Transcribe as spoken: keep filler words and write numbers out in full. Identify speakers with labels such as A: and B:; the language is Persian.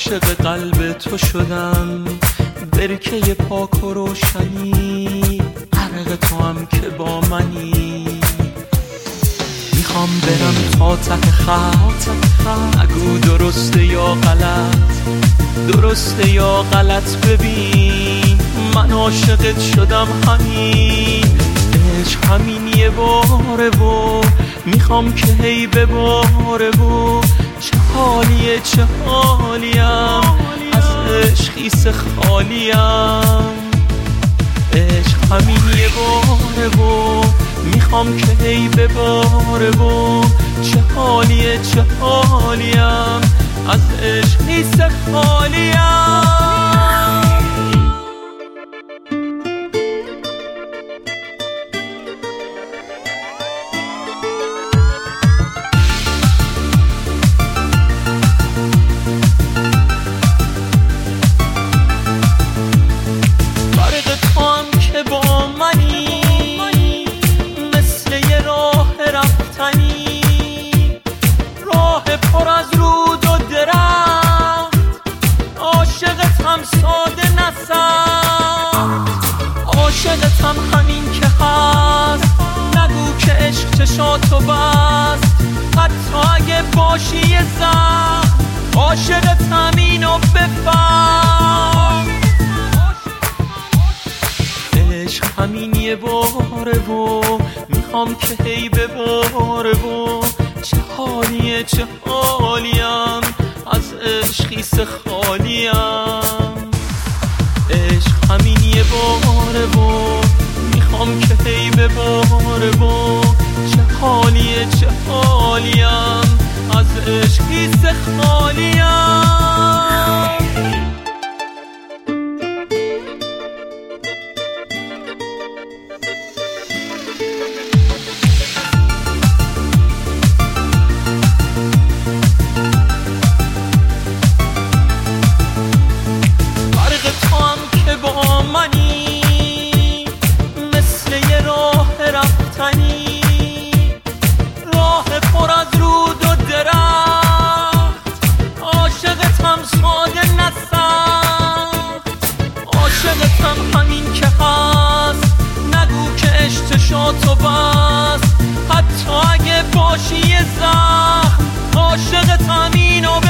A: عاشق قلب تو شدم، برکه پاک و روشنی، غرق تو هم که با منی. میخوام برم تا ته خط، نگو درسته یا غلط، درسته یا غلط. ببین من عاشقت شدم، همین عشق همین یه باره و میخوام که هی بباره و چه حالیه چه حالیم، از عشقی سه خالیم. عشق همین یه باره و میخوام که هی بباره و چه حالیه چه حالیم، از عشقی سه خالیم. عاشقتم همین که هست، نگو که عشق چشاتو بست، حتی اگه باشی یه زخم، عاشقتم اینو بفهم. عشق همین یه باره و میخوام که هی بباره و چه حالیه چه حالیم، از عشقی سه خالیم. عشق همین یه باره و میخوام که هی بباره و چه حالیه چه حالیم، از عشقی سه خالیم. راه پر از رود و درخت، عاشقتم ساده نه سخت، عاشقتم همین که هست، نگو که عشق چشاتو بست، حتی اگه باشی یه زخم، عاشقتم اینو